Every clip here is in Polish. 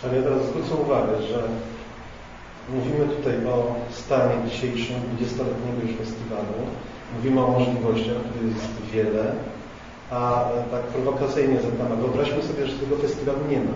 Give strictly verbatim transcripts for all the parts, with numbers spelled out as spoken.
Ale ja teraz zwrócę uwagę, że mówimy tutaj o stanie dzisiejszym dwudziestoletniego już festiwalu. Mówimy o możliwościach, których jest wiele, a tak prowokacyjnie zapytam, wyobraźmy sobie, że tego festiwalu nie ma.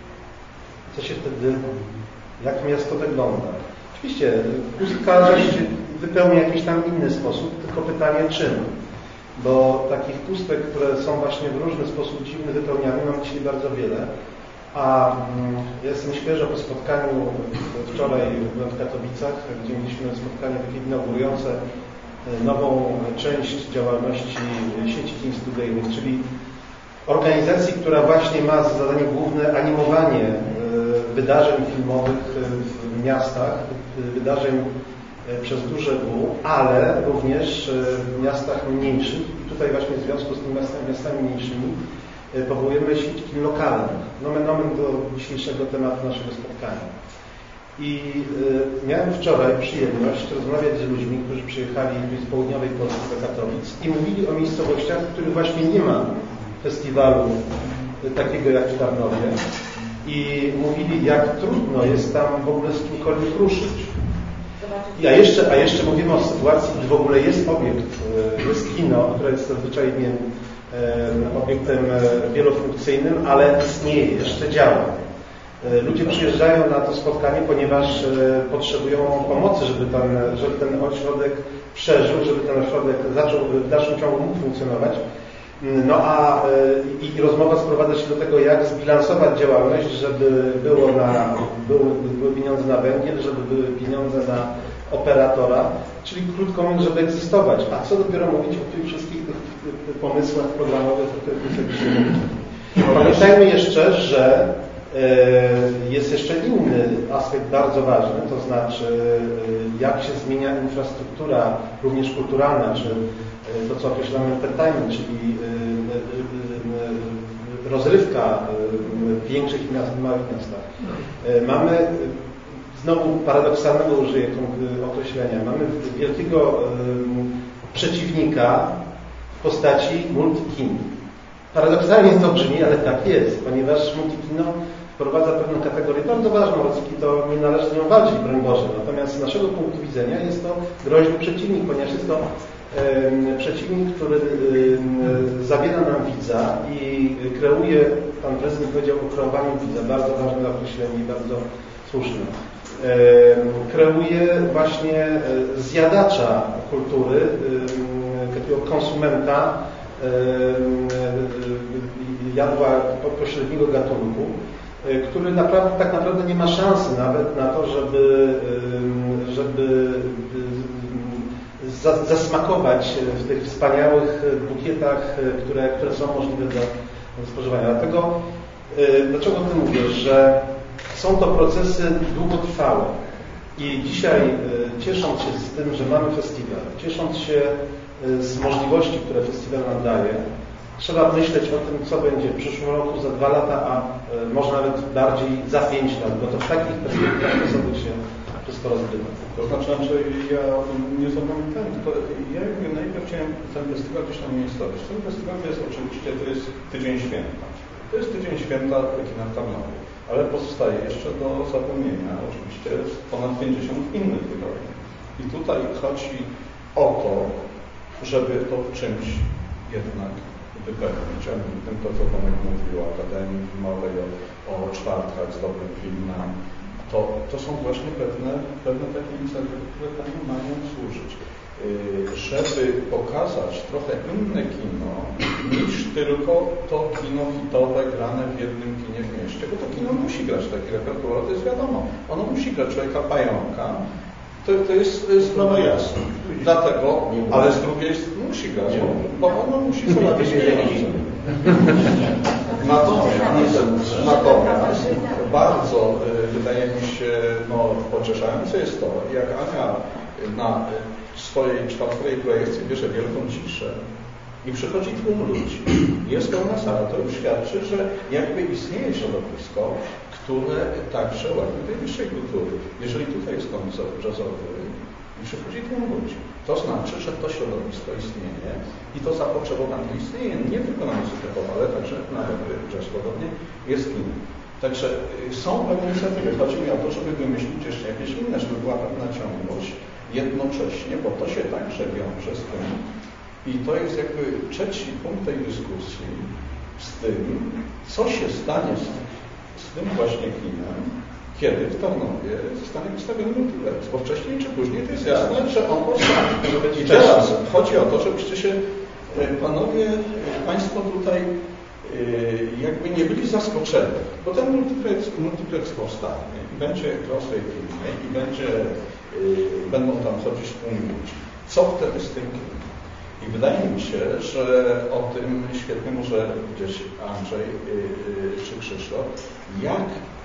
Co się wtedy, jak miasto wygląda? Oczywiście pustkość wypełnia w jakiś tam inny sposób, tylko pytanie czym? Bo takich pustek, które są właśnie w różny sposób dziwny wypełniane, mam dzisiaj bardzo wiele. A ja jestem świeżo po spotkaniu, wczoraj byłem w Katowicach, gdzie mieliśmy spotkanie takie inaugurujące nową część działalności sieci kin studyjnych, czyli organizacji, która właśnie ma za zadanie główne animowanie wydarzeń filmowych w miastach, wydarzeń przez duże W, ale również w miastach mniejszych. I tutaj właśnie w związku z tymi miastami, miastami mniejszymi powołujemy sieć kin lokalnych. Nomen omen do dzisiejszego tematu naszego spotkania. I y, miałem wczoraj przyjemność rozmawiać z ludźmi, którzy przyjechali z południowej Polski do Katowic i mówili o miejscowościach, w których właśnie nie ma festiwalu y, takiego jak w Tarnowie. I mówili, jak trudno jest tam w ogóle z kimkolwiek ruszyć. I a jeszcze, a jeszcze mówimy o sytuacji, gdy w ogóle jest obiekt, y, jest kino, które jest zazwyczaj nie, y, obiektem y, wielofunkcyjnym, ale istnieje, jeszcze działa. Ludzie przyjeżdżają na to spotkanie, ponieważ potrzebują pomocy, żeby ten, żeby ten ośrodek przeżył, żeby ten ośrodek zaczął w dalszym ciągu mógł funkcjonować. No a i, i rozmowa sprowadza się do tego, jak zbilansować działalność, żeby było na, były, były pieniądze na węgiel, żeby były pieniądze na operatora, czyli krótko mówiąc, żeby egzystować. A co dopiero mówić o tych wszystkich tych, tych, tych pomysłach programowych, o których my dzisiaj mówimy. Pamiętajmy jeszcze, że jest jeszcze inny aspekt bardzo ważny, to znaczy jak się zmienia infrastruktura, również kulturalna, czy to, co określamy entertainment, czyli rozrywka w większych miastach, w małych miastach. Mamy, znowu paradoksalnego użyję określenia, mamy wielkiego przeciwnika w postaci multikin. Paradoksalnie to brzmi, ale tak jest, ponieważ multikino wprowadza pewną kategorię bardzo ważną, to nie należy z nią walczyć, broń Boże. Natomiast z naszego punktu widzenia jest to groźny przeciwnik, ponieważ jest to e, przeciwnik, który e, zabiera nam widza i kreuje, pan prezydent powiedział o kreowaniu widza, bardzo ważne określenie, bardzo słuszne. E, kreuje właśnie zjadacza kultury, e, takiego konsumenta, jadła pośredniego gatunku, który naprawdę, tak naprawdę nie ma szansy nawet na to, żeby, żeby zasmakować w tych wspaniałych bukietach, które, które są możliwe do, do spożywania. Dlatego, dlaczego o tym mówię, że są to procesy długotrwałe i dzisiaj, ciesząc się z tym, że mamy festiwal, ciesząc się z możliwości, które festiwal nam daje, trzeba myśleć o tym, co będzie w przyszłym roku, za dwa lata, a może nawet bardziej za pięć lat, bo to w takich perspektywach sobie się wszystko rozgrywa. To znaczy, znaczy ja nie zapamiętałem, tylko ja najpierw chciałem ten festiwal gdzieś tam miejscowość. Ten festiwal jest oczywiście, to jest tydzień święta. To jest tydzień święta kina w Tarnowie, ale pozostaje jeszcze do zapomnienia oczywiście ponad pięćdziesiąt innych wydarzeń. I tutaj chodzi o to, żeby to czymś jednak wypełnić. A tym to, co Tomek mówił o Akademii Filmowej, o, o czwartkach z dobrym filmem, to, to są właśnie pewne, pewne takie inicjatywy, które temu mają służyć. Yy, żeby pokazać trochę inne kino niż tylko to kino hitowe grane w jednym kinie w mieście, bo to kino musi grać taki repertuar, to jest wiadomo. Ono musi grać Człowieka Pająka. To, to jest sprawa jasna. Dlatego, ale z drugiej strony musi grać, bo ono musi sobie pieniądze. Natomiast, natomiast bardzo wydaje mi się no, pocieszające jest to, jak Ania na swojej czwartej projekcji bierze wielką ciszę i przychodzi tłum ludzi. Jest pełna sala. To już świadczy, że jakby istnieje środowisko, które także łamie tej wyższej kultury. Jeżeli tutaj jest koncert jazzowy i przychodzi tłum ludzi, to znaczy, że to środowisko istnieje i to zapotrzebowanie istnieje nie tylko na muzykę pop, ale także na dobry jazz, podobnie jest inny. Także są pewne inicjatywy. Chodzi mi o to, żeby wymyślić jeszcze jakieś inne, żeby była pewna ciągłość jednocześnie, bo to się także wiąże z tym i to jest jakby trzeci punkt tej dyskusji z tym, co się stanie z, z tym właśnie kinem, kiedy w Tarnowie zostanie wystawiony multiplex, bo wcześniej czy później to jest jasne, że on powstanie. I teraz chodzi o to, żebyście się panowie, państwo tutaj jakby nie byli zaskoczeni, bo ten multiplex, multiplex powstanie i będzie grał swojej filmie i będzie, będą tam chodzić tłumy ludzi. Co wtedy z tym kinem? I wydaje mi się, że o tym świetnie może gdzieś Andrzej czy Krzysztof, jak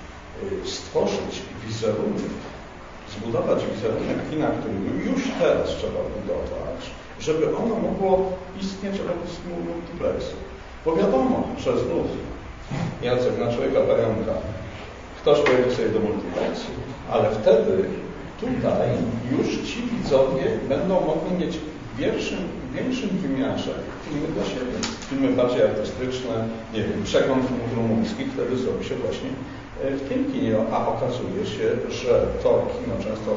stworzyć wizerunek, zbudować wizerunek kina, który już teraz trzeba budować, żeby ono mogło istnieć wobec multiplexu. Bo wiadomo, że znów Jacek na człowieka pająka, ktoś pojedzie sobie do multiplexu, ale wtedy tutaj już ci widzowie będą mogli mieć w większym, w większym wymiarze filmy dla siebie. Filmy bardziej artystyczne, nie wiem, przegląd filmów rumuńskich wtedy zrobi się właśnie w tym kinie, a okazuje się, że to kino często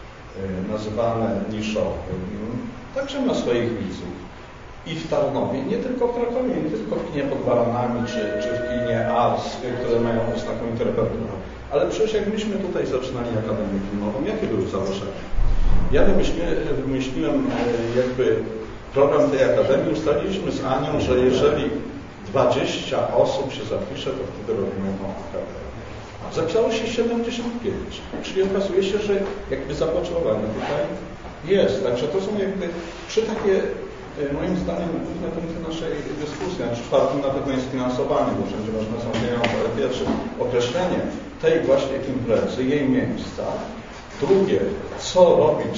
nazywane niszowym także ma swoich widzów. I w Tarnowie, nie tylko w Krakowie, nie tylko w kinie pod Baranami, czy, czy w kinie Ars, które mają znakomitą repertuarę. Ale przecież jak myśmy tutaj zaczynali Akademię Filmową, jakie były założenia? Ja wymyśliłem, wymyśliłem jakby program tej Akademii, ustaliliśmy z Anią, że jeżeli dwadzieścia osób się zapisze, to wtedy robimy tą Akademię. Zapisało się siedemdziesiąt pięć, czyli okazuje się, że jakby zapotrzebowanie tutaj jest. Także to są jakby trzy takie, moim zdaniem, główne punkty naszej dyskusji. Znaczy, czwartym na pewno jest finansowanie, bo wszędzie ważne są pieniądze, ale pierwsze, określenie tej właśnie imprezy, jej miejsca. Drugie, co robić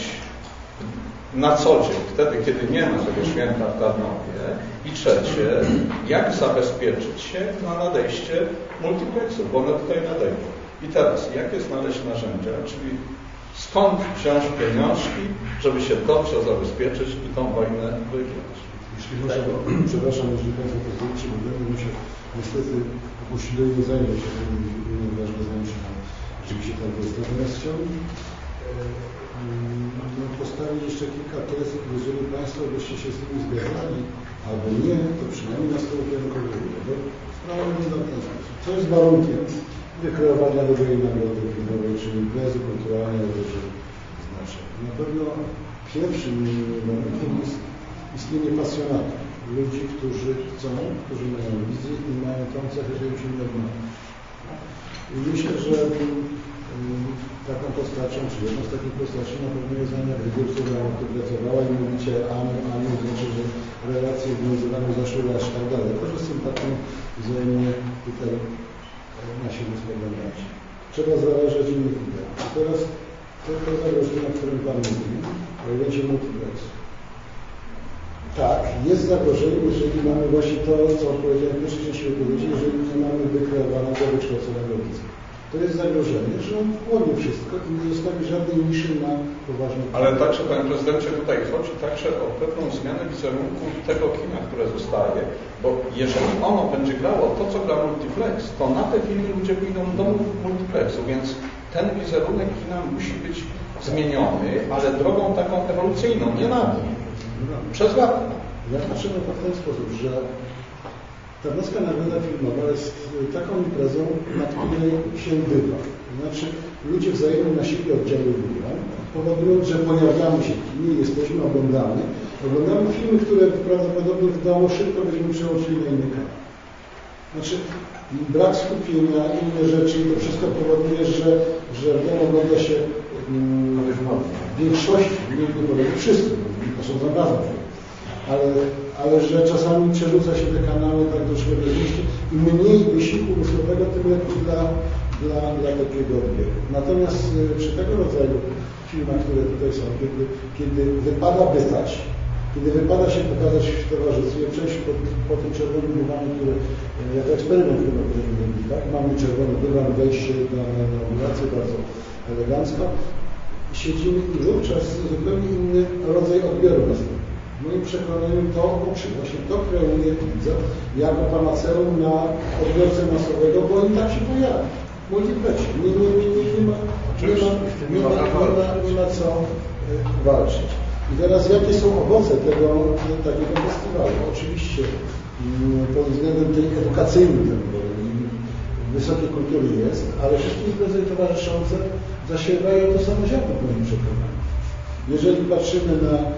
na co dzień, wtedy, kiedy nie ma tego święta w Tarnowie. I trzecie, jak zabezpieczyć się na nadejście multiplexu, bo one tutaj nadejdą. I teraz, jakie znaleźć narzędzia, czyli skąd wziąć pieniążki, żeby się dobrze zabezpieczyć i tą wojnę wygrać. Jeśli można, przepraszam, jeżeli Państwo pozwolicie, bo będę się niestety usiłuję zająć się tym, ponieważ wyznaję się tam rzeczywiście tak jest. Natomiast chciałbym no, postawić jeszcze kilka tez, jeżeli Państwo byście się z nimi zgadzali, albo nie, to przynajmniej nas to ukierunkowuje. Bo sprawa wygląda w ten sposób. Co jest warunkiem wykreowania dobrej nagrody filmowej, czyli imprezy kulturalnej o dużym znaczeniu? Na pewno pierwszym warunkiem jest istnienie pasjonatów, ludzi, którzy chcą, którzy mają wizję i mają tą cechę, że im się nie odmawia. I myślę, że taką postacią, czy jedną z takich postaci na pewno jest Ania Grygiel, która tu pracowała i mówicie Aniu, Aniu, znaczy, że relacje między nami zaszły aż tak daleko, że sympatią wzajemnie tutaj na siebie spoglądacie. Trzeba zarażać innych idei. I teraz to, to zagrożenie, o którym Pan mówi, będzie multiplexu. Tak, jest zagrożenie, jeżeli mamy właśnie to, co powiedziałem w pierwszej części wypowiedzi, jeżeli nie mamy wykreowanego, wykształconego widza. To jest zagrożenie, że on wchłonie wszystko i nie zostawi żadnej niszy na poważne. Ale także, Panie Prezydencie, tutaj chodzi także o pewną zmianę wizerunku tego kina, które zostaje, bo jeżeli ono będzie grało to, co gra multiplex, to na te filmy ludzie pójdą do multiplexu, więc ten wizerunek kina musi być zmieniony, ale drogą taką ewolucyjną, nie nagłą. Przez lata. Ja patrzę na to w ten sposób, że Tarnowska Nagroda Filmowa jest taką imprezą, na której się bywa. Znaczy, ludzie wzajemnie na siebie oddziaływują, powodując, że pojawiamy się w kinie, jesteśmy, oglądamy. Oglądamy filmy, które prawdopodobnie dało szybko byśmy przełączyli na inny kanał. Znaczy, brak skupienia, inne rzeczy, to wszystko powoduje, że, że wiem, ogląda się um, w większości, nie powiem wszyscy, to są zabawne, ale, ale że czasami przerzuca się te kanały tak do szybkości i mniej wysiłku umysłowego, tym lepiej dla, dla, dla takiego odbioru. Natomiast przy tego rodzaju filmach, które tutaj są, kiedy, kiedy wypada bytać, kiedy wypada się pokazać w towarzystwie, przejść po, po tym czerwonym dywanie, który jako eksperyment chyba powinien być, tak? Mamy czerwony dywan, wejście na inaugurację bardzo elegancko. Siedzimy i wówczas zupełnie inny rodzaj odbioru następny. W moim przekonaniu to uczy, właśnie to kreuje widza jako panaceum na odbiorcę masowego, bo oni tak się pojawi. Multiplecie. Nie, nie, nie, nie, nie, ma, nie, ma, nie, ma, nie, ma, nie ma co walczyć. I teraz jakie są owoce tego takiego festiwalu? Oczywiście pod względem tej edukacyjnej wysokiej kultury jest, ale wszystkie imprezy towarzyszące zasiewają to samodzielnie w moim przekonaniu. Jeżeli patrzymy na e,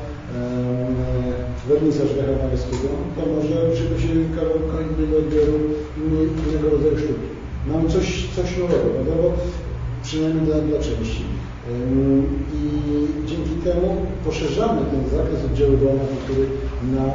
wernisaż Lecha Maleckiego, to może uczymy się kawałka innego odbioru, innego rodzaju sztuki. Mamy coś, coś nowego, no bo przynajmniej dla, dla części. I dzięki temu poszerzamy ten zakres oddziaływania kultury na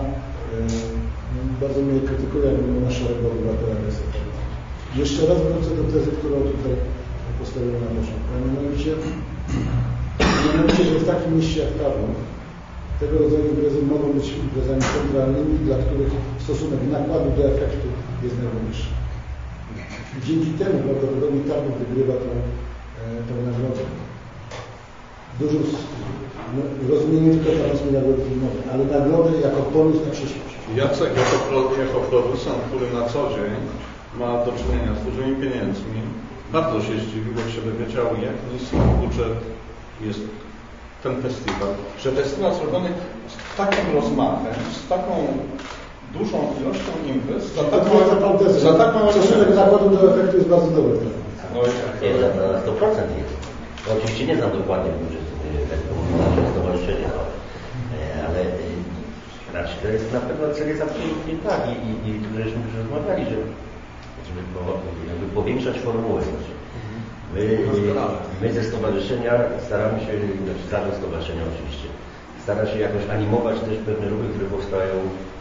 bardzo mnie krytykuje, jak mówię, na szeregowy agresję. Jeszcze raz wrócę do tezy, którą tutaj postawiłem na początku. Mianowicie, mianowicie, że w takim mieście jak Tarnów tego rodzaju imprezy mogą być imprezami centralnymi, dla których stosunek nakładu do efektu jest najwyższy. Dzięki temu prawdopodobnie Tarnów wygrywa tą, tą nagrodę. Dużo no, rozumienie tylko transmisji nagrody filmowej, ale nagrodę jako pomysł na przyszłość. Jacek jako, jako producent, który na co dzień ma do czynienia z dużymi pieniędzmi, bardzo się zdziwił, jak się dowiedział, jak niski budżet jest ten festiwal. Że festiwal zrobiony z takim rozmachem, z taką dużą ilością imprez, za taką... Za taką stosunek nakładu do efektu jest bardzo dobry. No, jest na sto procent jest. No, oczywiście nie znam dokładnie budżet stowarzyszenia, ale znaczy, to jest na pewno cel jest absolutnie tak i, i, i tu żeśmy już rozmawiali, że żeby po, jakby powiększać formułę. Znaczy, my, my ze stowarzyszenia staramy się, znaczy zarząd stowarzyszenia oczywiście, stara się jakoś animować też pewne ruchy, które powstają,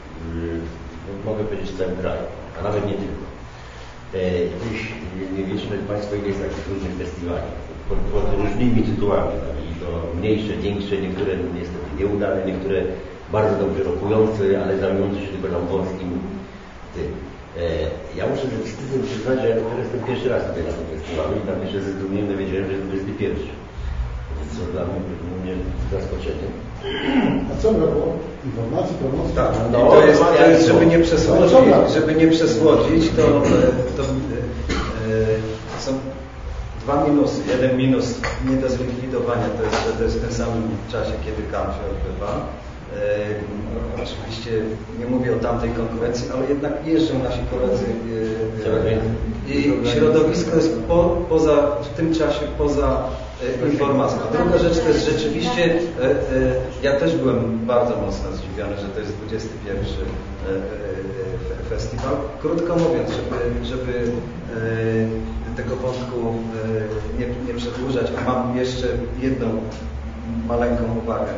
yy, mogę powiedzieć, w całym kraju, a nawet nie tylko. Dziś nie wiecie Państwo, ile jest takich różnych festiwali pod, pod różnymi tytułami, tak? I to mniejsze, większe, niektóre niestety nieudane, niektóre bardzo dobrze rokujące, ale zajmujące się tylko tam wąskim tym. E, ja muszę ze wstydem przyznać, że ja dopiero jestem pierwszy raz tutaj na tym festiwalu i tam jeszcze ze zdumieniem dowiedziałem, że jest dwudziesty pierwszy. Co dla mnie, mnie zaskoczenie. A co było? Informacji, promocji? Tak, no, to, jest, to jest, żeby nie przesłodzić, żeby nie przesłodzić, to, to, to e, są dwa minusy. Jeden minus nie do zlikwidowania, to jest, że to jest w tym samym czasie, kiedy kamp się odbywa. E, oczywiście nie mówię o tamtej konkurencji, ale jednak jeżdżą nasi koledzy e, i środowisko jest po, poza, w tym czasie poza e, informacją. A druga rzecz to jest rzeczywiście, e, e, ja też byłem bardzo mocno zdziwiony, że to jest dwudziesty pierwszy e, e, festiwal. Krótko mówiąc, żeby, żeby e, tego wątku e, nie, nie przedłużać, a mam jeszcze jedną maleńką uwagę.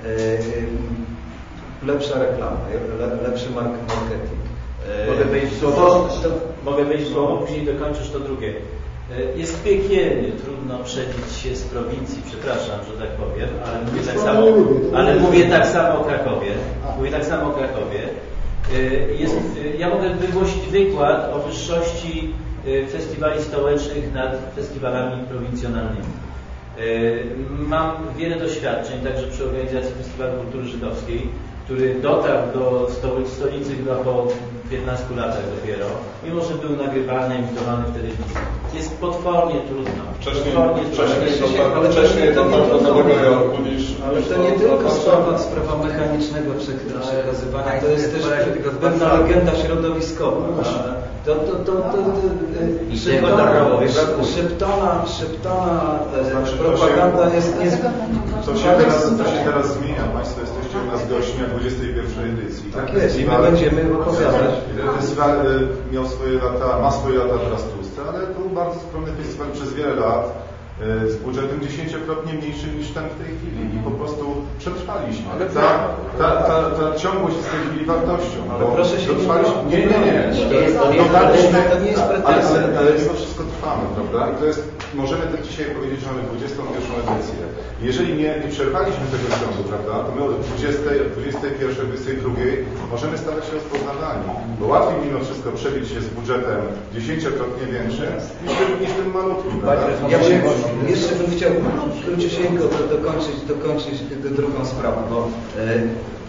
Lepsza reklama, lepszy marketing. Mogę wejść w słowo? Mogę wejść w słowo, później dokończysz to drugie. Jest piekielnie trudno przebić się z prowincji, przepraszam, że tak powiem, ale mówię tak samo, ale mówię tak samo o Krakowie. Mówię tak samo o Krakowie. Jest, ja mogę wygłosić wykład o wyższości festiwali stołecznych nad festiwalami prowincjonalnymi. Mam wiele doświadczeń, także przy organizacji Festiwalu Kultury Żydowskiej, który dotarł do stolicy chyba po piętnastu latach dopiero, mimo że był nagrywany, emitowany w telewizji. Jest potwornie trudno. Wcześniej, potwornie wcześniej, trudno. to, ale wcześniej to bardzo nowego roku niż... Ale to nie tylko sprawa, sprawa mechanicznego przekazywania, to jest też pewna legenda środowiskowa. To, to, to, to, to szeptana, szeptana, szeptana znaczy, propaganda to się, jest... jest to, się teraz, to się teraz zmienia. Państwo jesteście u nas gośćmi dwudziestej pierwszej edycji. Tak jest i my będziemy opowiadać. Festiwal miał swoje lata, ma swoje lata teraz tłuste, ale to był bardzo skromny festiwal przez wiele lat z budżetem dziesięciokrotnie mniejszym niż ten w tej chwili i po prostu przetrwaliśmy. Ale ta, ta, ta, ta ciągłość jest w tej chwili wartością. Ale proszę się dotrwaliśmy. Nie, nie, nie. To jest, to nie jest Dotarliśmy, to nie jest ale, pretensja. ale, ale mimo wszystko trwamy, prawda? I to jest, możemy też dzisiaj powiedzieć, że mamy dwudziestą pierwszą edycję. Jeżeli nie, nie przerwaliśmy tego ciągu, prawda, to my od dwudziestej, dwudziestej pierwszej, dwudziestej drugiej możemy stawać się rozpoznawalni. Bo łatwiej mimo wszystko przebić się z budżetem dziesięciokrotnie większym niż tym, niż tym malutkim, prawda? Ja bym, jeszcze bym chciał króciusieńko dokończyć, dokończyć drugą sprawę, bo e,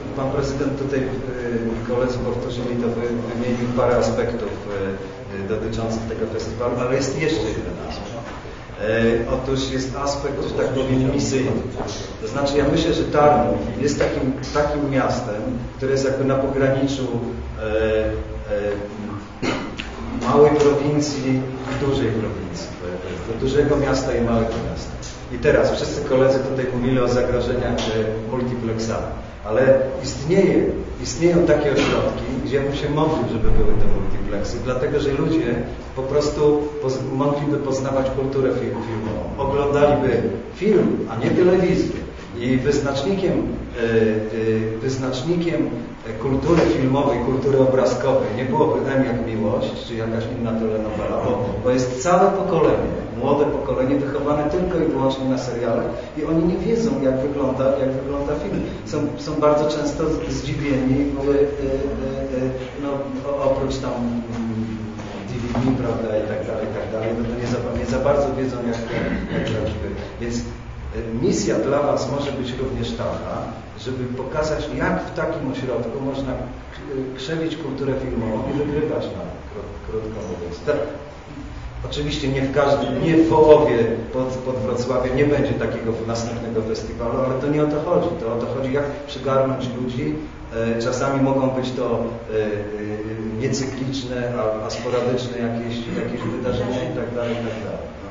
Pan prezydent tutaj, koledzy powtórzyli to, wymienił parę aspektów dotyczących tego festiwalu, ale jest jeszcze jeden aspekt. Otóż jest aspekt, że tak powiem, misyjny. To znaczy ja myślę, że Tarnów jest takim, takim miastem, które jest jakby na pograniczu e, e, małej prowincji i dużej prowincji. Do dużego miasta i małego miasta. I teraz wszyscy koledzy tutaj mówili o zagrożeniach multiplexami. Ale istnieje, istnieją takie ośrodki, gdzie bym się modlił, żeby były te multiplexy, dlatego że ludzie po prostu poz mogliby poznawać kulturę film filmową, oglądaliby film, a nie telewizję. I wyznacznikiem, yy, wyznacznikiem kultury filmowej, kultury obrazkowej nie byłoby M jak Miłość, czy jakaś inna telenowela, bo, bo jest całe pokolenie, młode pokolenie wychowane tylko i wyłącznie na serialach i oni nie wiedzą, jak wygląda, jak wygląda film. Są, są bardzo często zdziwieni, bo, yy, yy, yy, no, oprócz tam D V D, prawda, i tak dalej, i tak dalej, no to nie za, nie za bardzo wiedzą, jak, jak prawdziwy. Więc misja dla Was może być również taka, żeby pokazać, jak w takim ośrodku można krzewić kulturę filmową i wygrywać na krótko mówiąc. Tak, oczywiście nie w każdym, nie w Wołowie pod, pod Wrocławiem nie będzie takiego następnego festiwalu, ale to nie o to chodzi. To o to chodzi, jak przygarnąć ludzi. Czasami mogą być to niecykliczne, a, a sporadyczne jakieś, jakieś wydarzenia i tak dalej, i tak dalej.